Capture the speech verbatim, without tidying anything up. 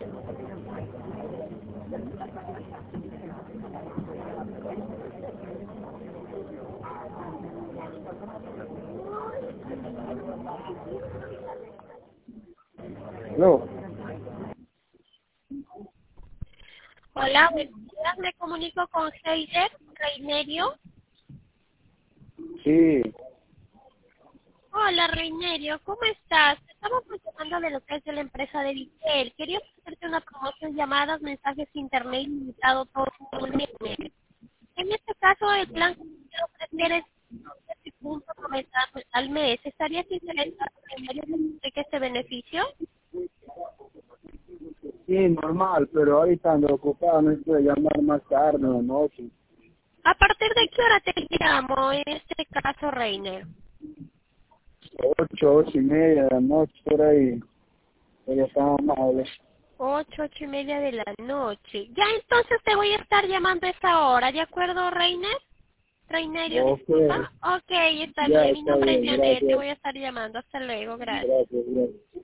No. Hola, buenos días. Me comunico con Heider Reinerio. Sí. Hola, Reinerio, ¿cómo estás? Estamos llamando de lo que es de la empresa de Vitel. Quería hacerte una promoción, llamadas, mensajes internet ilimitado todo un mes. En este caso, el plan que quiero ofrecer es siete punto noventa al mes. ¿Estarías interesado en que este beneficio? Sí, normal, pero ahorita ando ocupado, no puedo llamar más tarde o noche. ¿A partir de qué hora te llamo en este caso, Reiner? Ocho, ocho y media de la noche, por ahí. Pero está amable. Ocho, ocho y media de la noche. Ya entonces te voy a estar llamando a esa hora, ¿de acuerdo, Reiner? Reinerio, Ok, disculpa. Ok, está ya bien. Mi está nombre es bien, Janet. Te gracias. voy a estar llamando. Hasta luego. Gracias. Gracias, gracias.